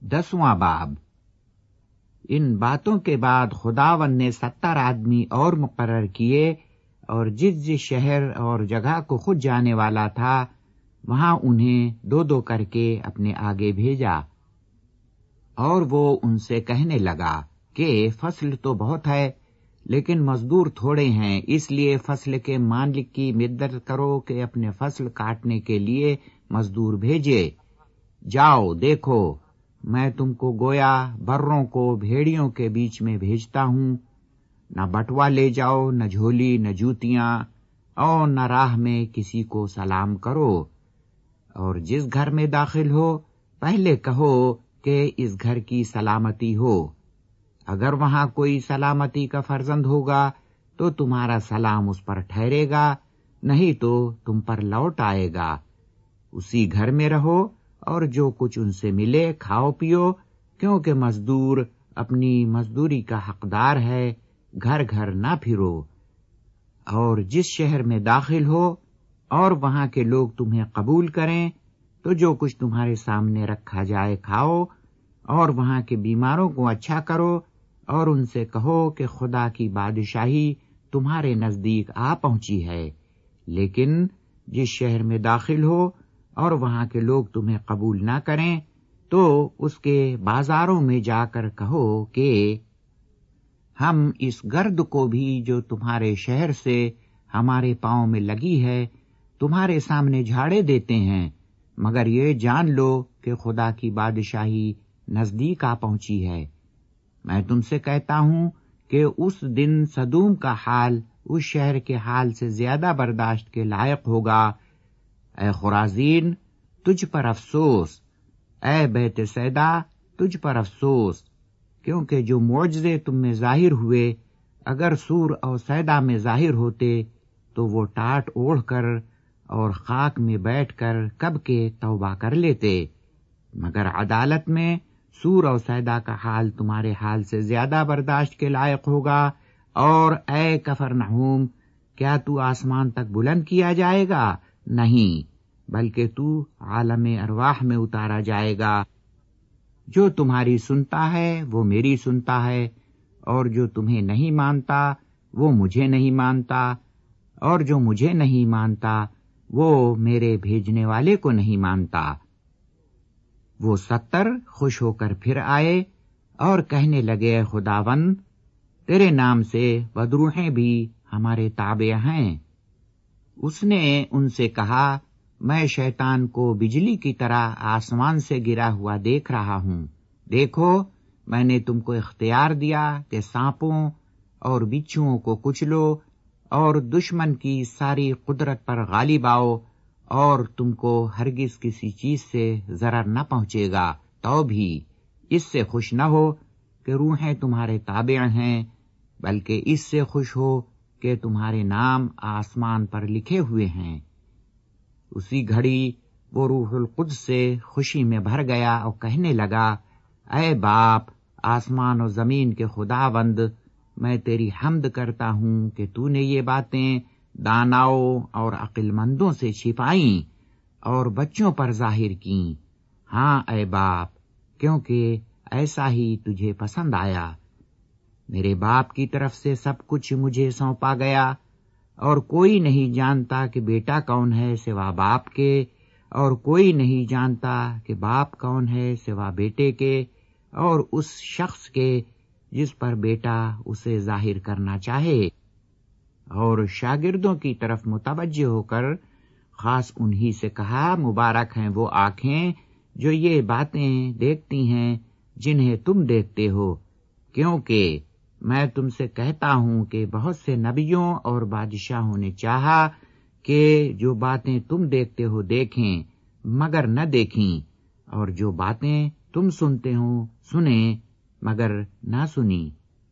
10वां बाब। इन बातों के बाद खुदावन ने 70 आदमी और मुकर्रर किए और जिस शहर और जगह को खुद जाने वाला था वहां उन्हें दो दो करके अपने आगे भेजा। और वो उनसे कहने लगा कि फसल तो बहुत है लेकिन मजदूर थोड़े हैं, इसलिए फसल के मालिक की मदद करो कि अपने फसल काटने के लिए मजदूर भेजे। जाओ देखो, मैं तुमको गोया बर्रों को भेड़ियों के बीच में भेजता हूँ। न बटुआ ले जाओ, न झोली, न जूतियां, और न राह में किसी को सलाम करो। और जिस घर में दाखिल हो पहले कहो कि इस घर की सलामती हो। अगर वहां कोई सलामती का फर्जंद होगा तो तुम्हारा सलाम उस पर ठहरेगा, नहीं तो तुम पर लौट आएगा। उसी घर में रहो और जो कुछ उनसे मिले खाओ पियो, क्योंकि मजदूर अपनी मजदूरी का हकदार है। घर घर ना फिरो। और जिस शहर में दाखिल हो और वहां के लोग तुम्हें कबूल करें तो जो कुछ तुम्हारे सामने रखा जाए खाओ, और वहां के बीमारों को अच्छा करो, और उनसे कहो कि खुदा की बादशाही तुम्हारे नजदीक आ पहुंची है। लेकिन जिस शहर में दाखिल हो और वहां के लोग तुम्हें कबूल ना करें तो उसके बाजारों में जाकर कहो कि हम इस गर्द को भी जो तुम्हारे शहर से हमारे पांव में लगी है तुम्हारे सामने झाड़े देते हैं, मगर ये जान लो कि खुदा की बादशाही नजदीक आ पहुंची है। मैं तुमसे कहता हूं कि उस दिन सदूम का हाल उस शहर के हाल से ज्यादा बर्दाश्त के लायक होगा। ऐ खुराजीन, तुझ पर अफसोस। ऐ बैतसैदा, तुझ पर अफसोस, क्योंकि जो मुअज्जे तुम में जाहिर हुए अगर सूर और सैदा में जाहिर होते तो वो टाट ओढ़ कर और खाक में बैठकर कब के तौबा कर लेते। मगर अदालत में सूर और सैदा का हाल तुम्हारे हाल से ज्यादा बर्दाश्त के लायक होगा। और ऐ कफरनहूम, क्या तू आसमान तक बुलंद किया जाएगा? नहीं, बल्कि तू आलम अरवाह में उतारा जाएगा। जो तुम्हारी सुनता है वो मेरी सुनता है, और जो तुम्हें नहीं मानता वो मुझे नहीं मानता, और जो मुझे नहीं मानता वो मेरे भेजने वाले को नहीं मानता। वो 70 खुश होकर फिर आए और कहने लगे, खुदावन, तेरे नाम से बदरूहें भी हमारे ताबे हैं। उसने उनसे कहा, मैं शैतान को बिजली की तरह आसमान से गिरा हुआ देख रहा हूँ। देखो, मैंने तुमको इख्तियार दिया कि सांपों और बिच्छुओं को कुचलो और दुश्मन की सारी कुदरत पर गालिब आओ, और तुमको हरगिज किसी चीज से जरर न पहुंचेगा। तो भी इससे खुश न हो कि रूहें तुम्हारे ताबे हैं, बल्कि इससे खुश हो कि तुम्हारे नाम आसमान पर लिखे हुए हैं। उसी घड़ी वो रूहुल कुद्स से खुशी में भर गया और कहने लगा, ऐ बाप, आसमान और जमीन के खुदावंद, मैं तेरी हम्द करता हूँ कि तूने ये बातें दानाओं और अक्लमंदों से छिपाई और बच्चों पर जाहिर की। हाँ ऐ बाप, क्योंकि ऐसा ही तुझे पसंद आया। मेरे बाप की तरफ से सब कुछ मुझे सौंपा गया, और कोई नहीं जानता कि बेटा कौन है सिवा बाप के, और कोई नहीं जानता कि बाप कौन है सिवा बेटे के, और उस शख्स के जिस पर बेटा उसे जाहिर करना चाहे। और शागिर्दों की तरफ मुतवज्जह होकर खास उन्हीं से कहा, मुबारक हैं वो आंखें जो ये बातें देखती हैं जिन्हें तुम देखते हो, क्योंकि मैं तुमसे कहता हूं कि बहुत से नबियों और बादशाहों ने चाहा कि जो बातें तुम देखते हो देखें मगर न देखीं, और जो बातें तुम सुनते हो सुने मगर न सुनी।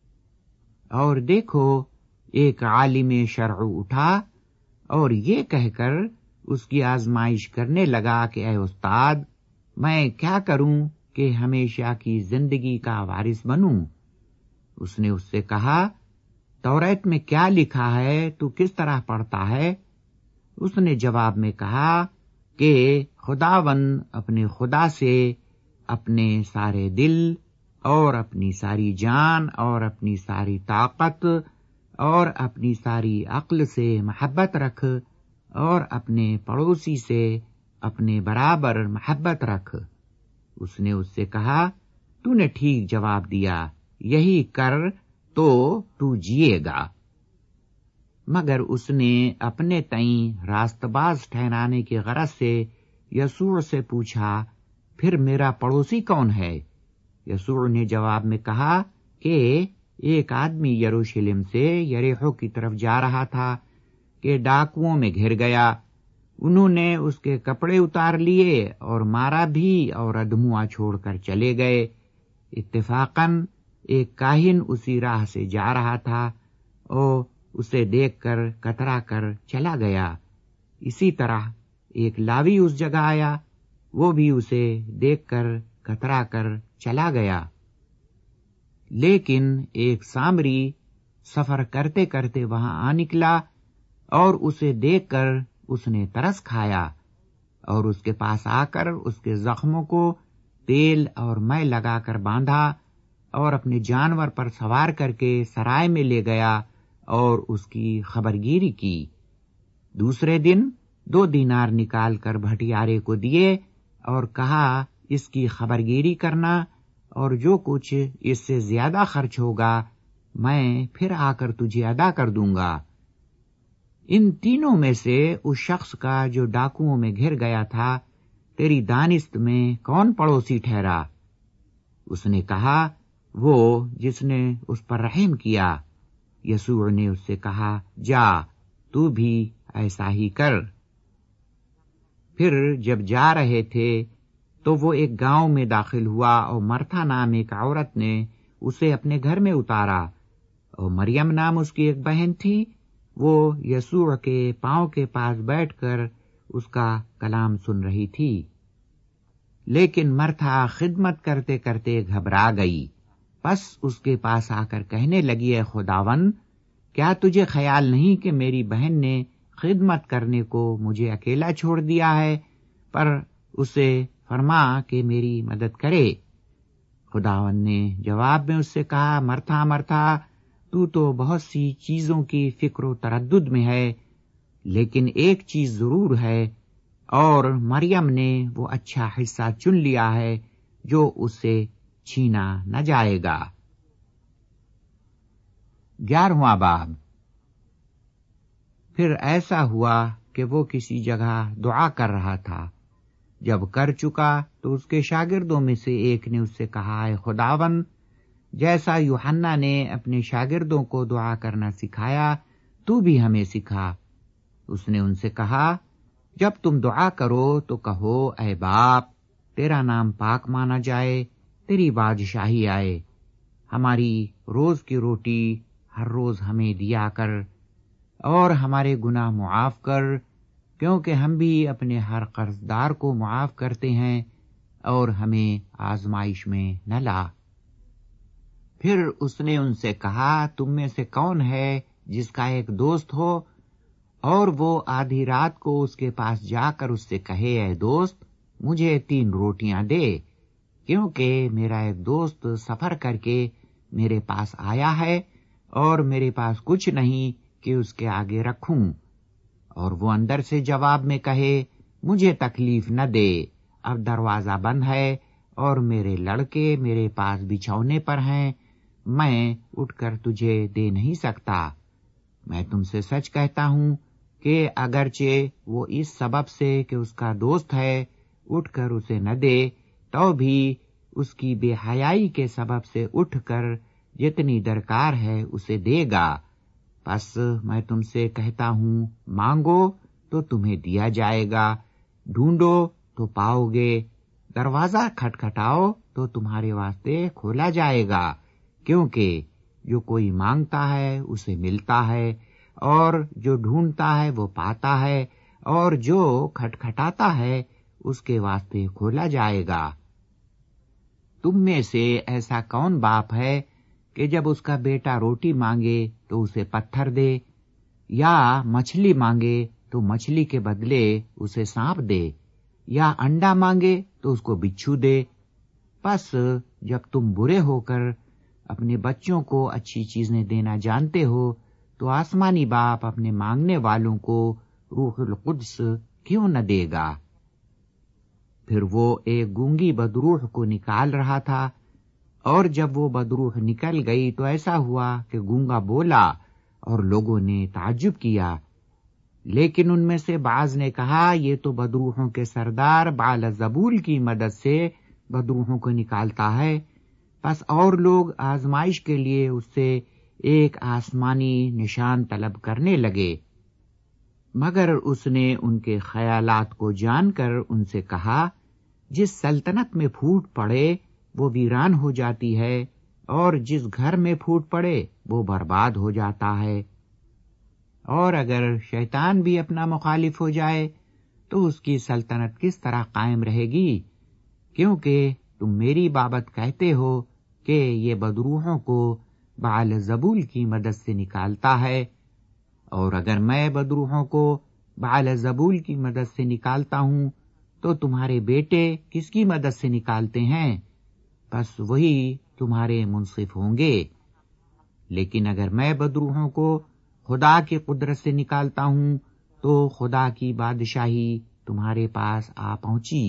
और देखो, एक आलिम शरअ उठा और ये कहकर उसकी आजमाइश करने लगा कि ऐ उस्ताद, मैं क्या करूं कि हमेशा की जिंदगी का वारिस बनूं। उसने उससे कहा, तौरात में क्या लिखा है, तू किस तरह पढ़ता है? उसने जवाब में कहा कि खुदावन अपने खुदा से اپنے سارے دل اور اپنی ساری جان اور اپنی ساری طاقت اور اپنی ساری عقل سے محبت رکھ اور اپنے پڑوسی سے اپنے برابر محبت رکھ۔ اس نے اس سے کہا، تو نے ٹھیک جواب دیا، یہی کر تو جیے گا۔ مگر اس نے اپنے تئیں راست باز ٹھہرانے کی غرض سے یسوع سے پوچھا، پھر میرا پڑوسی کون ہے؟ یسوع نے جواب میں کہا کہ ایک آدمی یروشلم سے یریحو کی طرف جا رہا تھا کہ ڈاکوؤں میں گھر گیا۔ انہوں نے اس کے کپڑے اتار لیے اور مارا بھی اور ادھموا چھوڑ کر چلے گئے۔ اتفاقاً ایک کاہن اسی راہ سے جا رہا تھا اور اسے دیکھ کر کترا کر چلا گیا۔ اسی طرح ایک لاوی اس جگہ آیا، وہ بھی اسے دیکھ کر کترا کر چلا گیا۔ لیکن ایک سامری سفر کرتے کرتے وہاں آ نکلا اور اسے دیکھ کر اس نے ترس کھایا اور اس کے پاس آ کر اس کے زخموں کو تیل اور مے لگا کر باندھا اور اپنے جانور پر سوار کر کے سرائے میں لے گیا اور اس کی خبرگیری کی۔ دوسرے دن 2 دینار نکال کر بھٹیارے کو دیے اور کہا، اس کی خبرگیری کرنا اور جو کچھ اس سے زیادہ خرچ ہوگا میں پھر آ کر تجھے ادا کر دوں گا۔ ان تینوں میں سے اس شخص کا جو ڈاکوؤں میں گھر گیا تھا، تیری دانست میں کون پڑوسی ٹھہرا؟ اس نے کہا، وہ جس نے اس پر رحم کیا۔ یسوع نے اس سے کہا، جا، تو بھی ایسا ہی کر۔ پھر جب جا رہے تھے تو وہ ایک گاؤں میں داخل ہوا اور مرتھا نام ایک عورت نے اسے اپنے گھر میں اتارا، اور مریم نام اس کی ایک بہن تھی، وہ یسوع کے پاؤں کے پاس بیٹھ کر اس کا کلام سن رہی تھی۔ لیکن مرتھا خدمت کرتے کرتے گھبرا گئی، پس اس کے پاس آ کر کہنے لگی، اے خداوند، کیا تجھے خیال نہیں کہ میری بہن نے خدمت کرنے کو مجھے اکیلا چھوڑ دیا ہے؟ پر اسے فرما کہ میری مدد کرے۔ خداوند نے جواب میں اس سے کہا، مرتھا مرتھا، تو بہت سی چیزوں کی فکر و تردد میں ہے، لیکن ایک چیز ضرور ہے، اور مریم نے وہ اچھا حصہ چن لیا ہے جو اس سے چھینا نہ جائے گا۔ 11واں باب۔ پھر ایسا ہوا کہ وہ کسی جگہ دعا کر رہا تھا۔ جب کر چکا تو اس کے شاگردوں میں سے ایک نے اس سے کہا، اے خداوند، جیسا یوحنا نے اپنے شاگردوں کو دعا کرنا سکھایا، تو بھی ہمیں سکھا۔ اس نے ان سے کہا، جب تم دعا کرو تو کہو، اے باپ، تیرا نام پاک مانا جائے، تیری بادشاہی آئے، ہماری روز کی روٹی ہر روز ہمیں دیا کر، اور ہمارے گناہ معاف کر، کیونکہ ہم بھی اپنے ہر قرض دار کو معاف کرتے ہیں، اور ہمیں آزمائش میں نہ لا۔ پھر اس نے ان سے کہا، تم میں سے کون ہے جس کا ایک دوست ہو اور وہ آدھی رات کو اس کے پاس جا کر اس سے کہے، اے دوست، مجھے 3 روٹیاں دے، کیونکہ میرا ایک دوست سفر کر کے میرے پاس آیا ہے اور میرے پاس کچھ نہیں کہ اس کے آگے رکھوں، اور وہ اندر سے جواب میں کہے، مجھے تکلیف نہ دے، اب دروازہ بند ہے اور میرے لڑکے میرے پاس بچھونے پر ہیں، میں اٹھ کر تجھے دے نہیں سکتا۔ میں تم سے سچ کہتا ہوں کہ اگرچہ وہ اس سبب سے کہ اس کا دوست ہے اٹھ کر اسے نہ دے، تو بھی اس کی بے حیائی کے سبب سے اٹھ کر جتنی درکار ہے اسے دے گا۔ پس میں تم سے کہتا ہوں، مانگو تو تمہیں دیا جائے گا، ڈھونڈو تو پاؤ گے، دروازہ کھٹکھٹاؤ تو تمہارے واسطے کھولا جائے گا، کیونکہ جو کوئی مانگتا ہے اسے ملتا ہے، اور جو ڈھونڈتا ہے وہ پاتا ہے، اور جو کھٹکھٹاتا ہے اس کے واسطے کھولا جائے گا۔ تم میں سے ایسا کون باپ ہے کہ جب اس کا بیٹا روٹی مانگے تو اسے پتھر دے، یا مچھلی مانگے تو مچھلی کے بدلے اسے سانپ دے، یا انڈا مانگے تو اس کو بچھو دے؟ پس جب تم برے ہو کر اپنے بچوں کو اچھی چیزیں دینا جانتے ہو تو آسمانی باپ اپنے مانگنے والوں کو روح القدس کیوں نہ دے گا؟ پھر وہ ایک گونگی بدروح کو نکال رہا تھا، اور جب وہ بدروح نکل گئی تو ایسا ہوا کہ گونگا بولا اور لوگوں نے تعجب کیا۔ لیکن ان میں سے بعض نے کہا، یہ تو بدروحوں کے سردار بعلزبول کی مدد سے بدروحوں کو نکالتا ہے۔ پس اور لوگ آزمائش کے لیے اس سے ایک آسمانی نشان طلب کرنے لگے، مگر اس نے ان کے خیالات کو جان کر ان سے کہا، جس سلطنت میں پھوٹ پڑے وہ ویران ہو جاتی ہے، اور جس گھر میں پھوٹ پڑے وہ برباد ہو جاتا ہے۔ اور اگر شیطان بھی اپنا مخالف ہو جائے تو اس کی سلطنت کس طرح قائم رہے گی؟ کیونکہ تم میری بابت کہتے ہو کہ یہ بدروحوں کو بعلزبول کی مدد سے نکالتا ہے، اور اگر میں بدروحوں کو بعلزبول کی مدد سے نکالتا ہوں تو تمہارے بیٹے کس کی مدد سے نکالتے ہیں؟ پس وہی تمہارے منصف ہوں گے۔ لیکن اگر میں بدروحوں کو خدا کی قدرت سے نکالتا ہوں تو خدا کی بادشاہی تمہارے پاس آ پہنچی۔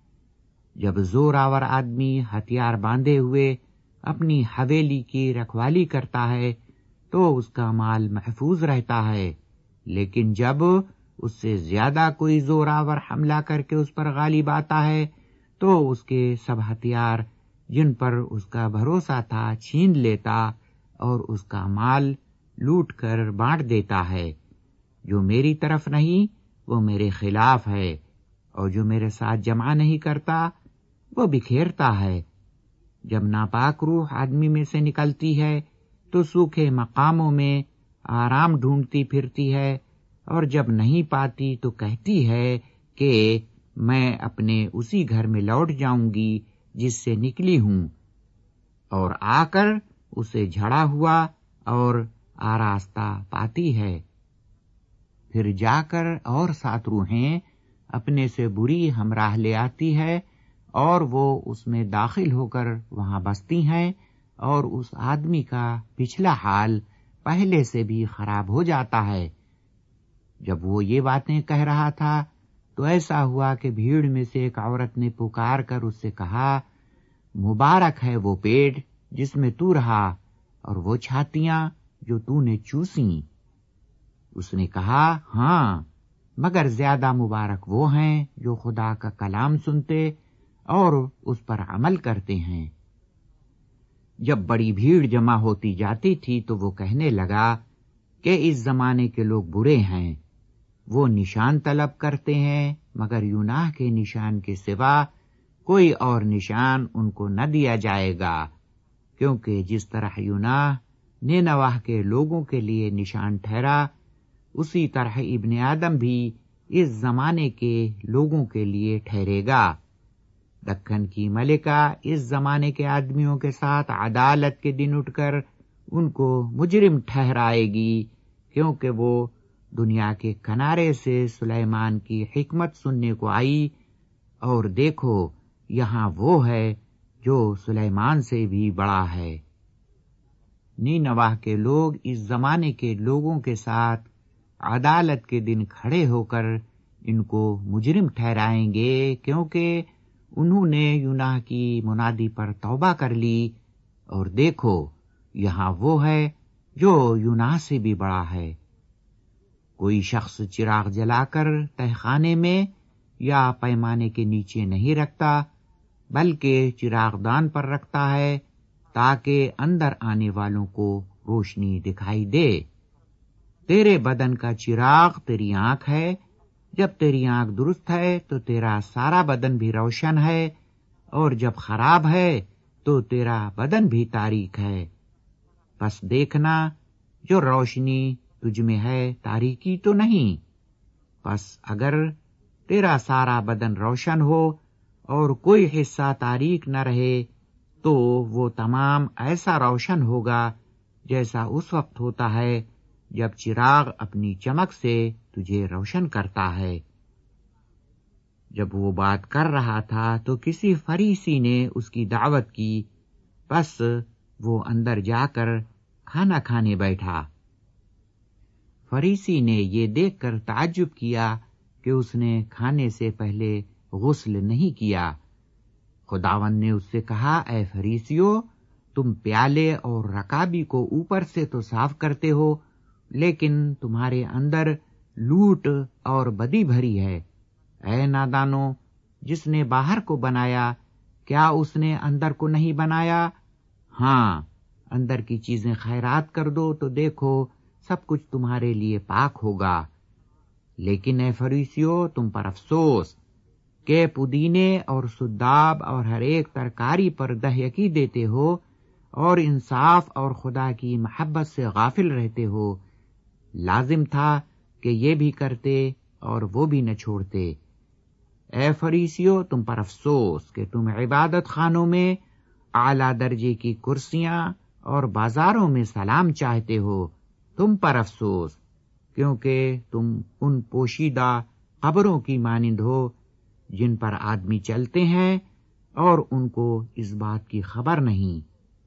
جب زور آور آدمی ہتھیار باندھے ہوئے اپنی حویلی کی رکھوالی کرتا ہے تو اس کا مال محفوظ رہتا ہے، لیکن جب اس سے زیادہ کوئی زور آور حملہ کر کے اس پر غالب آتا ہے تو اس کے سب ہتھیار جن پر اس کا بھروسہ تھا چھین لیتا اور اس کا مال لوٹ کر بانٹ دیتا ہے۔ جو میری طرف نہیں وہ میرے خلاف ہے، اور جو میرے ساتھ جمع نہیں کرتا وہ بکھیرتا ہے۔ جب ناپاک روح آدمی میں سے نکلتی ہے تو سوکھے مقاموں میں آرام ڈھونڈتی پھرتی ہے، اور جب نہیں پاتی تو کہتی ہے کہ میں اپنے اسی گھر میں لوٹ جاؤں گی جس سے نکلی ہوں، اور آ کر اسے جھڑا ہوا اور آراستہ پاتی ہے۔ پھر جا کر اور 7 روحیں اپنے سے بری ہمراہ لے آتی ہے، اور وہ اس میں داخل ہو کر وہاں بستی ہیں، اور اس آدمی کا پچھلا حال پہلے سے بھی خراب ہو جاتا ہے۔ جب وہ یہ باتیں کہہ رہا تھا تو ایسا ہوا کہ بھیڑ میں سے ایک عورت نے پکار کر اس سے کہا، مبارک ہے وہ پیٹ جس میں تو رہا اور وہ چھاتیاں جو تو نے چوسیں۔ اس نے کہا، ہاں، مگر زیادہ مبارک وہ ہیں جو خدا کا کلام سنتے اور اس پر عمل کرتے ہیں۔ جب بڑی بھیڑ جمع ہوتی جاتی تھی تو وہ کہنے لگا کہ اس زمانے کے لوگ برے ہیں، وہ نشان طلب کرتے ہیں، مگر یوناہ کے نشان کے سوا کوئی اور نشان ان کو نہ دیا جائے گا، کیونکہ جس طرح یوناہ نینوہ کے لوگوں کے لیے نشان ٹھہرا، اسی طرح ابن آدم بھی اس زمانے کے لوگوں کے لیے ٹھہرے گا۔ دکن کی ملکہ اس زمانے کے آدمیوں کے ساتھ عدالت کے دن اٹھ کر ان کو مجرم ٹھہرائے گی، کیونکہ وہ دنیا کے کنارے سے سلیمان کی حکمت سننے کو آئی، اور دیکھو یہاں وہ ہے جو سلیمان سے بھی بڑا ہے۔ نینوہ کے لوگ اس زمانے کے لوگوں کے ساتھ عدالت کے دن کھڑے ہو کر ان کو مجرم ٹھہرائیں گے، کیونکہ انہوں نے یوناہ کی منادی پر توبہ کر لی، اور دیکھو یہاں وہ ہے جو یوناہ سے بھی بڑا ہے۔ کوئی شخص چراغ جلا کر تہخانے میں یا پیمانے کے نیچے نہیں رکھتا، بلکہ چراغ دان پر رکھتا ہے تاکہ اندر آنے والوں کو روشنی دکھائی دے۔ تیرے بدن کا چراغ تیری آنکھ ہے، جب تیری آنکھ درست ہے تو تیرا سارا بدن بھی روشن ہے، اور جب خراب ہے تو تیرا بدن بھی تاریک ہے۔ پس دیکھنا جو روشنی تجھ میں ہے تاریکی تو نہیں۔ پس اگر تیرا سارا بدن روشن ہو اور کوئی حصہ تاریک نہ رہے تو وہ تمام ایسا روشن ہوگا جیسا اس وقت ہوتا ہے جب چراغ اپنی چمک سے تجھے روشن کرتا ہے۔ جب وہ بات کر رہا تھا تو کسی فریسی نے اس کی دعوت کی، پس وہ اندر جا کر کھانا کھانے بیٹھا۔ فریسی نے یہ دیکھ کر تعجب کیا کہ اس نے کھانے سے پہلے غسل نہیں کیا۔ خداوند نے اس سے کہا، اے فریسیو، تم پیالے اور رکابی کو اوپر سے تو صاف کرتے ہو، لیکن تمہارے اندر لوٹ اور بدی بھری ہے۔ اے نادانو، جس نے باہر کو بنایا، کیا اس نے اندر کو نہیں بنایا؟ ہاں، اندر کی چیزیں خیرات کر دو تو دیکھو سب کچھ تمہارے لیے پاک ہوگا۔ لیکن اے فریسیو، تم پر افسوس کہ پودینے اور سداب اور ہر ایک ترکاری پر دہیکی دیتے ہو اور انصاف اور خدا کی محبت سے غافل رہتے ہو۔ لازم تھا کہ یہ بھی کرتے اور وہ بھی نہ چھوڑتے۔ اے فریسیو، تم پر افسوس کہ تم عبادت خانوں میں اعلیٰ درجے کی کرسیاں اور بازاروں میں سلام چاہتے ہو۔ تم پر افسوس، کیونکہ تم ان پوشیدہ قبروں کی مانند ہو جن پر آدمی چلتے ہیں اور ان کو اس بات کی خبر نہیں۔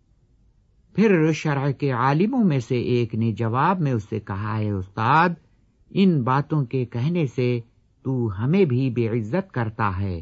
پھر شرع کے عالموں میں سے ایک نے جواب میں اس سے کہا، اے استاد، ان باتوں کے کہنے سے تو ہمیں بھی بے عزت کرتا ہے۔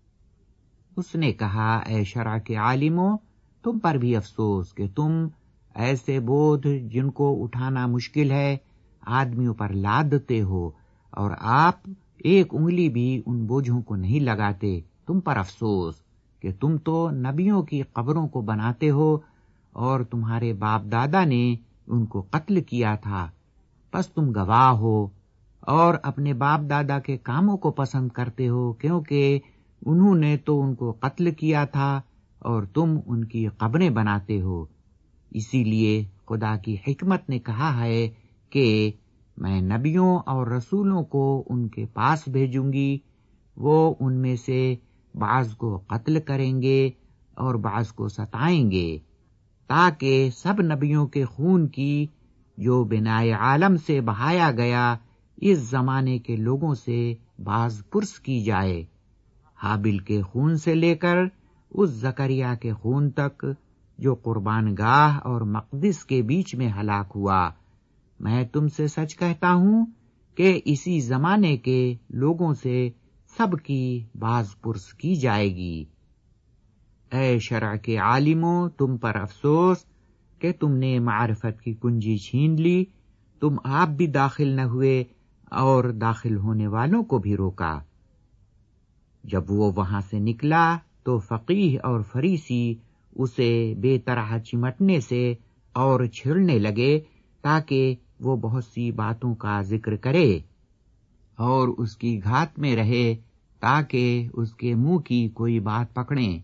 اس نے کہا، اے شرع کے عالموں، تم پر بھی افسوس کہ تم ایسے بودھ جن کو اٹھانا مشکل ہے آدمیوں پر لادتے ہو، اور آپ ایک انگلی بھی ان بوجھوں کو نہیں لگاتے۔ تم پر افسوس کہ تم تو نبیوں کی قبروں کو بناتے ہو اور تمہارے باپ دادا نے ان کو قتل کیا تھا، پس تم گواہ ہو اور اپنے باپ دادا کے کاموں کو پسند کرتے ہو، کیونکہ انہوں نے تو ان کو قتل کیا تھا اور تم ان کی قبریں بناتے ہو۔ اسی لیے خدا کی حکمت نے کہا ہے کہ میں نبیوں اور رسولوں کو ان کے پاس بھیجوں گی، وہ ان میں سے بعض کو قتل کریں گے اور بعض کو ستائیں گے، تاکہ سب نبیوں کے خون کی جو بنائے عالم سے بہایا گیا اس زمانے کے لوگوں سے باز پرس کی جائے، حابل کے خون سے لے کر اس زکریا کے خون تک جو قربان گاہ اور مقدس کے بیچ میں ہلاک ہوا۔ میں تم سے سچ کہتا ہوں کہ اسی زمانے کے لوگوں سے سب کی باز پرس کی جائے گی۔ اے شرع کے عالموں، تم پر افسوس کہ تم نے معرفت کی کنجی چھین لی۔ تم آپ بھی داخل نہ ہوئے اور داخل ہونے والوں کو بھی روکا۔ جب وہ وہاں سے نکلا تو فقیہ اور فریسی اسے بے طرح چمٹنے سے اور چھیڑنے لگے تاکہ وہ بہت سی باتوں کا ذکر کرے اور اس کی گھات میں رہے تاکہ اس کے منہ کی کوئی بات پکڑیں۔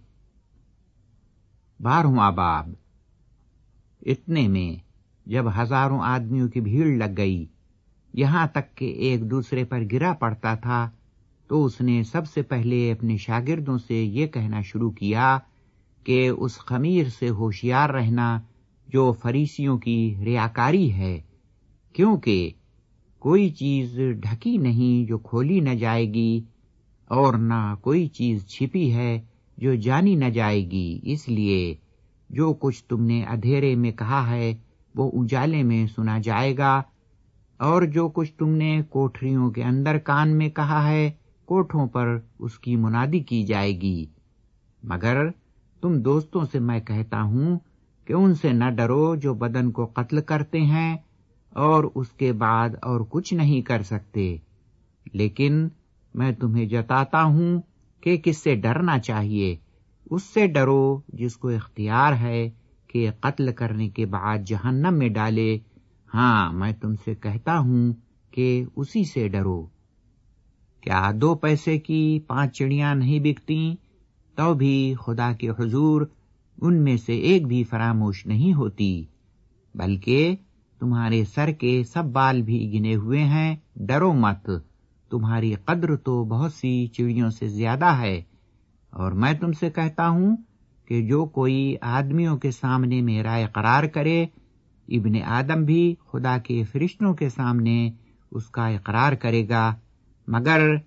12واں باب۔ اتنے میں جب ہزاروں آدمیوں کی بھیڑ لگ گئی، یہاں تک کہ ایک دوسرے پر گرا پڑتا تھا، تو اس نے سب سے پہلے اپنے شاگردوں سے یہ کہنا شروع کیا کہ اس خمیر سے ہوشیار رہنا جو فریسیوں کی ریاکاری ہے، کیونکہ کوئی چیز ڈھکی نہیں جو کھولی نہ جائے گی، اور نہ کوئی چیز چھپی ہے جو جانی نہ جائے گی۔ اس لیے جو کچھ تم نے اندھیرے میں کہا ہے وہ اجالے میں سنا جائے گا، اور جو کچھ تم نے کوٹھریوں کے اندر کان میں کہا ہے کوٹھوں پر اس کی منادی کی جائے گی۔ مگر تم دوستوں سے میں کہتا ہوں کہ ان سے نہ ڈرو جو بدن کو قتل کرتے ہیں اور اس کے بعد اور کچھ نہیں کر سکتے، لیکن میں تمہیں جتاتا ہوں کہ کس سے ڈرنا چاہیے۔ اس سے ڈرو جس کو اختیار ہے کہ قتل کرنے کے بعد جہنم میں ڈالے۔ ہاں، میں تم سے کہتا ہوں کہ اسی سے ڈرو۔ کیا 2 پیسے کی 5 چڑیاں نہیں بکتی؟ تو بھی خدا کے حضور ان میں سے ایک بھی فراموش نہیں ہوتی، بلکہ تمہارے سر کے سب بال بھی گنے ہوئے ہیں۔ ڈرو مت، تمہاری قدر تو بہت سی چڑیوں سے زیادہ ہے۔ اور میں تم سے کہتا ہوں کہ جو کوئی آدمیوں کے سامنے میرا اقرار کرے، ابن آدم بھی خدا کے فرشتوں کے سامنے اس کا اقرار کرے گا، مگر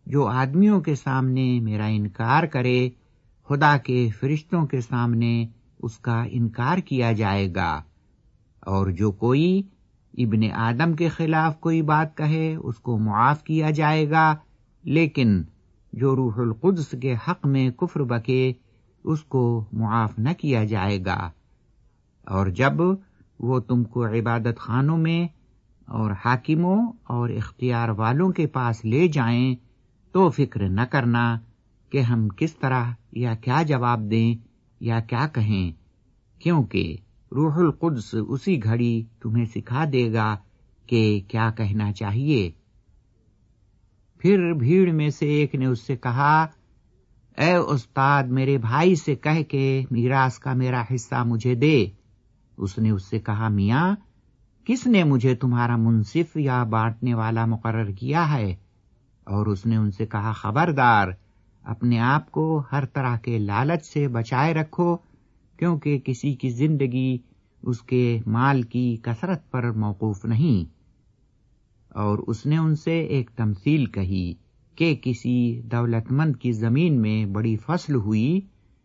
جو آدمیوں کے سامنے میرا انکار کرے، خدا کے فرشتوں کے سامنے اس کا انکار کیا جائے گا، اور جو کوئی ابن آدم کے خلاف کوئی بات کہے اس کو معاف کیا جائے گا، لیکن جو روح القدس کے حق میں کفر بکے اس کو معاف نہ کیا جائے گا۔ اور جب وہ تم کو عبادت خانوں میں اور حاکموں اور اختیار والوں کے پاس لے جائیں تو فکر نہ کرنا کہ ہم کس طرح یا کیا جواب دیں یا کیا کہیں، کیونکہ روح القدس اسی گھڑی تمہیں سکھا دے گا کہ کیا کہنا چاہیے۔ پھر بھیڑ میں سے ایک نے اس سے کہا، اے استاد، میرے بھائی سے کہہ کے میراث کا میرا حصہ مجھے دے۔ اس نے اس سے کہا، میاں، کس نے مجھے تمہارا منصف یا بانٹنے والا مقرر کیا ہے؟ اور اس نے ان سے کہا، خبردار، اپنے آپ کو ہر طرح کے لالچ سے بچائے رکھو، کیونکہ کسی کی زندگی اس کے مال کی کثرت پر موقوف نہیں۔ اور اس نے ان سے ایک تمثیل کہی کہ کسی دولت مند کی زمین میں بڑی فصل ہوئی،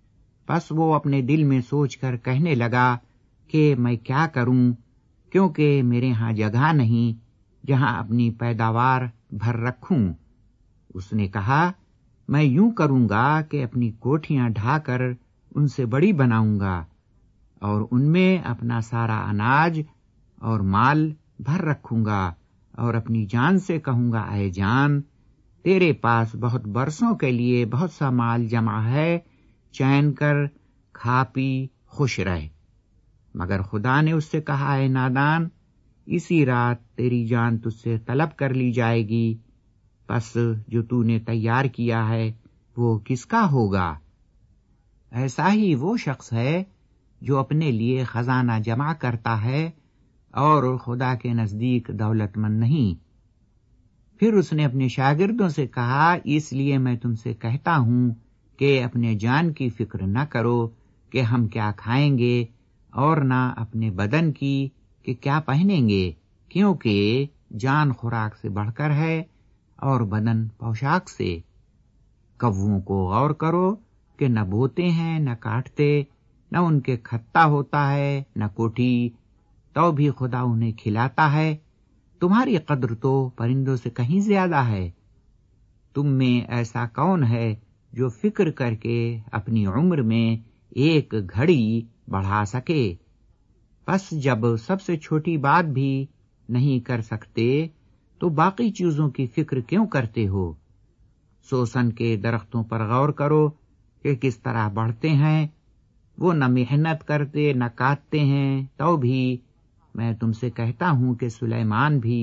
پس وہ اپنے دل میں سوچ کر کہنے لگا کہ میں کیا کروں، کیونکہ میرے ہاں جگہ نہیں جہاں اپنی پیداوار بھر رکھوں۔ اس نے کہا، میں یوں کروں گا کہ اپنی کوٹھیاں ڈھا کر ان سے بڑی بناؤں گا، اور ان میں اپنا سارا اناج اور مال بھر رکھوں گا، اور اپنی جان سے کہوں گا، اے جان، تیرے پاس بہت برسوں کے لیے بہت سا مال جمع ہے، چین کر، کھا پی، خوش رہ۔ مگر خدا نے اس سے کہا، اے نادان، اسی رات تیری جان تجھ سے طلب کر لی جائے گی، پس جو تو نے تیار کیا ہے وہ کس کا ہوگا؟ ایسا ہی وہ شخص ہے جو اپنے لیے خزانہ جمع کرتا ہے اور خدا کے نزدیک دولت مند نہیں۔ پھر اس نے اپنے شاگردوں سے کہا، اس لیے میں تم سے کہتا ہوں کہ اپنے جان کی فکر نہ کرو کہ ہم کیا کھائیں گے، اور نہ اپنے بدن کی کہ کیا پہنیں گے، کیونکہ جان خوراک سے بڑھ کر ہے اور بدن پوشاک سے۔ کووں کو غور کرو کہ نہ بوتے ہیں نہ کاٹتے، نہ ان کے کھتا ہوتا ہے نہ کوٹھی، تو بھی خدا انہیں کھلاتا ہے۔ تمہاری قدر تو پرندوں سے کہیں زیادہ ہے۔ تم میں ایسا کون ہے جو فکر کر کے اپنی عمر میں ایک گھڑی بڑھا سکے؟ پس جب سب سے چھوٹی بات بھی نہیں کر سکتے تو باقی چیزوں کی فکر کیوں کرتے ہو؟ سوسن کے درختوں پر غور کرو کہ کس طرح بڑھتے ہیں، وہ نہ محنت کرتے نہ کاٹتے ہیں، تو بھی میں تم سے کہتا ہوں کہ سلیمان بھی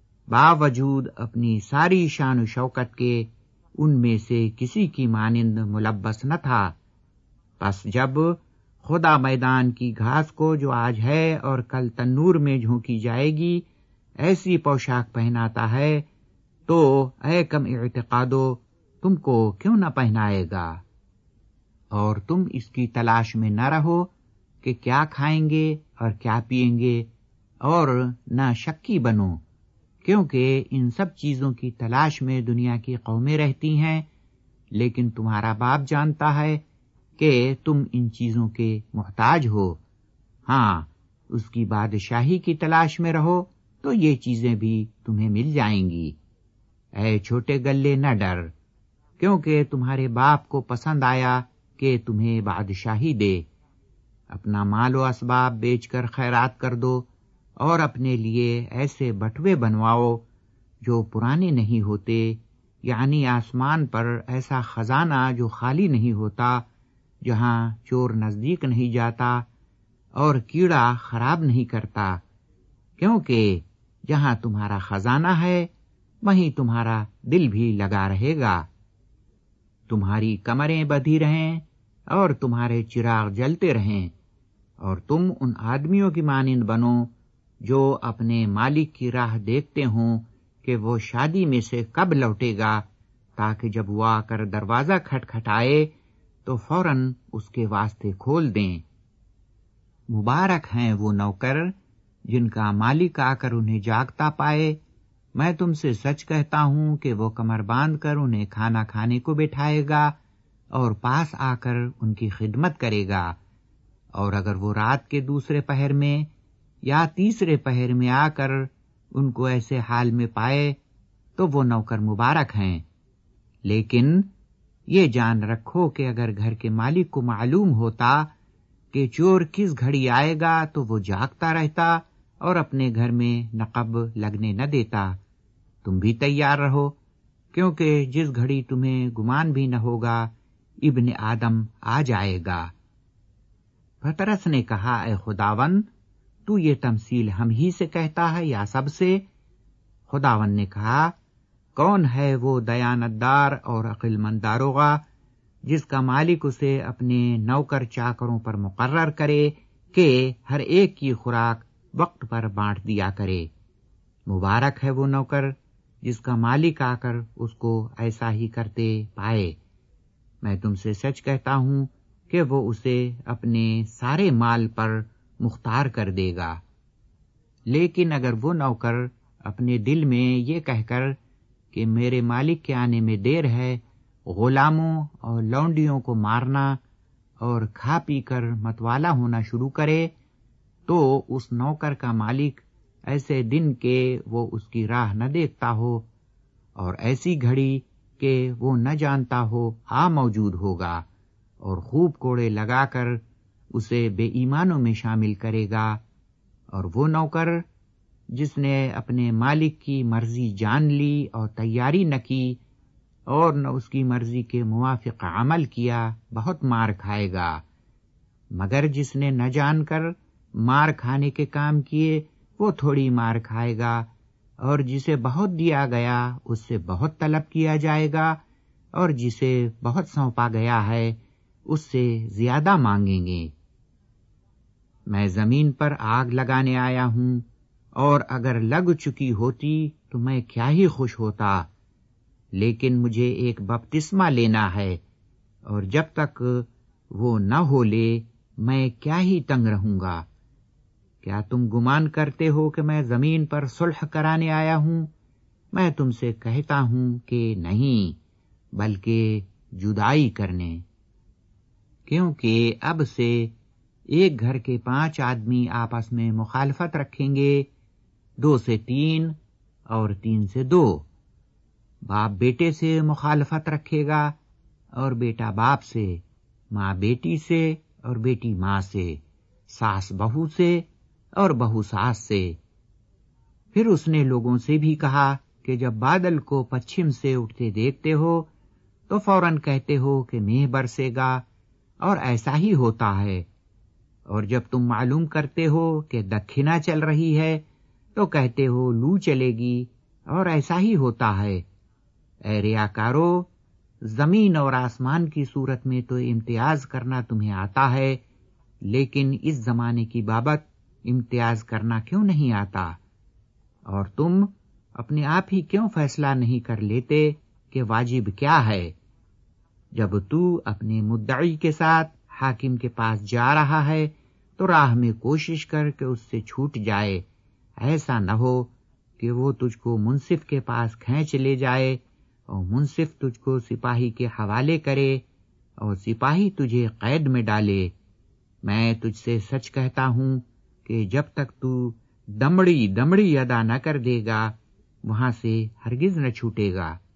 باوجود اپنی ساری شان و شوکت کے ان میں سے کسی کی مانند ملبس نہ تھا۔ پس جب خدا میدان کی گھاس کو جو آج ہے اور کل تنور میں جھونکی جائے گی ایسی پوشاک پہناتا ہے، تو اے کم اعتقادو، تم کو کیوں نہ پہنائے گا؟ اور تم اس کی تلاش میں نہ رہو کہ کیا کھائیں گے اور کیا پئیں گے، اور نہ شکی بنو، کیونکہ ان سب چیزوں کی تلاش میں دنیا کی قومیں رہتی ہیں، لیکن تمہارا باپ جانتا ہے کہ تم ان چیزوں کے محتاج ہو۔ ہاں، اس کی بادشاہی کی تلاش میں رہو تو یہ چیزیں بھی تمہیں مل جائیں گی۔ اے چھوٹے گلے، نہ ڈر، کیونکہ تمہارے باپ کو پسند آیا کہ تمہیں بادشاہی دے۔ اپنا مال و اسباب بیچ کر خیرات کر دو، اور اپنے لیے ایسے بٹوے بنواؤ جو پرانے نہیں ہوتے، یعنی آسمان پر ایسا خزانہ جو خالی نہیں ہوتا، جہاں چور نزدیک نہیں جاتا اور کیڑا خراب نہیں کرتا، کیونکہ جہاں تمہارا خزانہ ہے وہیں تمہارا دل بھی لگا رہے گا۔ تمہاری کمریں بدھی رہیں اور تمہارے چراغ جلتے رہیں، اور تم ان آدمیوں کی مانند بنو جو اپنے مالک کی راہ دیکھتے ہوں کہ وہ شادی میں سے کب لوٹے گا، تاکہ جب وہ آ کر دروازہ کھٹکھٹائے تو فوراً اس کے واسطے کھول دیں۔ مبارک ہیں وہ نوکر جن کا مالک آ کر انہیں جاگتا پائے میں تم سے سچ کہتا ہوں کہ وہ کمر باندھ کر انہیں کھانا کھانے کو بٹھائے گا اور پاس آ کر ان کی خدمت کرے گا، اور اگر وہ رات کے دوسرے پہر میں یا تیسرے پہر میں آ کر ان کو ایسے حال میں پائے تو وہ نوکر مبارک ہیں۔ لیکن یہ جان رکھو کہ اگر گھر کے مالک کو معلوم ہوتا کہ چور کس گھڑی آئے گا تو وہ جاگتا رہتا اور اپنے گھر میں نقب لگنے نہ دیتا۔ تم بھی تیار رہو، کیونکہ جس گھڑی تمہیں گمان بھی نہ ہوگا ابن آدم آ جائے گا۔ پطرس نے کہا، اے خداوند، تو یہ تمثیل ہم ہی سے کہتا ہے یا سب سے؟ خداوند نے کہا، کون ہے وہ دیانتدار اور عقل مند داروغہ جس کا مالک اسے اپنے نوکر چاکروں پر مقرر کرے کہ ہر ایک کی خوراک وقت پر بانٹ دیا کرے؟ مبارک ہے وہ نوکر جس کا مالک آ کر اس کو ایسا ہی کرتے پائے۔ میں تم سے سچ کہتا ہوں کہ وہ اسے اپنے سارے مال پر مختار کر دے گا۔ لیکن اگر وہ نوکر اپنے دل میں یہ کہہ کر کہ میرے مالک کے آنے میں دیر ہے، غلاموں اور لونڈیوں کو مارنا اور کھا پی کر متوالا ہونا شروع کرے، تو اس نوکر کا مالک ایسے دن کہ وہ اس کی راہ نہ دیکھتا ہو اور ایسی گھڑی کہ وہ نہ جانتا ہو آ موجود ہوگا اور خوب کوڑے لگا کر اسے بے ایمانوں میں شامل کرے گا۔ اور وہ نوکر جس نے اپنے مالک کی مرضی جان لی اور تیاری نہ کی اور نہ اس کی مرضی کے موافق عمل کیا، بہت مار کھائے گا۔ مگر جس نے نہ جان کر مار کھانے کے کام کیے، وہ تھوڑی مار کھائے گا، اور جسے بہت دیا گیا اس سے بہت طلب کیا جائے گا، اور جسے بہت سونپا گیا ہے اس سے زیادہ مانگیں گے۔ میں زمین پر آگ لگانے آیا ہوں، اور اگر لگ چکی ہوتی تو میں کیا ہی خوش ہوتا، لیکن مجھے ایک بپتسمہ لینا ہے، اور جب تک وہ نہ ہو لے میں کیا ہی تنگ رہوں گا۔ کیا تم گمان کرتے ہو کہ میں زمین پر صلح کرانے آیا ہوں؟ میں تم سے کہتا ہوں کہ نہیں، بلکہ جدائی کرنے۔ کیونکہ اب سے ایک گھر کے 5 آدمی آپس میں مخالفت رکھیں گے، 2 سے 3 اور 3 سے 2۔ باپ بیٹے سے مخالفت رکھے گا اور بیٹا باپ سے، ماں بیٹی سے اور بیٹی ماں سے، ساس بہو سے اور بہو ساس سے۔ پھر اس نے لوگوں سے بھی کہا کہ جب بادل کو پچھم سے اٹھتے دیکھتے ہو تو فوراً کہتے ہو کہ میہ برسے گا، اور ایسا ہی ہوتا ہے۔ اور جب تم معلوم کرتے ہو کہ دکھنا چل رہی ہے تو کہتے ہو لو چلے گی، اور ایسا ہی ہوتا ہے۔ اے ریاکارو، زمین اور آسمان کی صورت میں تو امتیاز کرنا تمہیں آتا ہے، لیکن اس زمانے کی بابت امتیاز کرنا کیوں نہیں آتا؟ اور تم اپنے آپ ہی کیوں فیصلہ نہیں کر لیتے کہ واجب کیا ہے؟ جب تو اپنے مدعی کے ساتھ حاکم کے پاس جا رہا ہے تو راہ میں کوشش کر کے اس سے چھوٹ جائے، ایسا نہ ہو کہ وہ تجھ کو منصف کے پاس کھینچ لے جائے اور منصف تجھ کو سپاہی کے حوالے کرے اور سپاہی تجھے قید میں ڈالے۔ میں تجھ سے سچ کہتا ہوں کہ جب تک تو دمڑی ادا نہ کر دے گا وہاں سے ہرگز نہ چھوٹے گا۔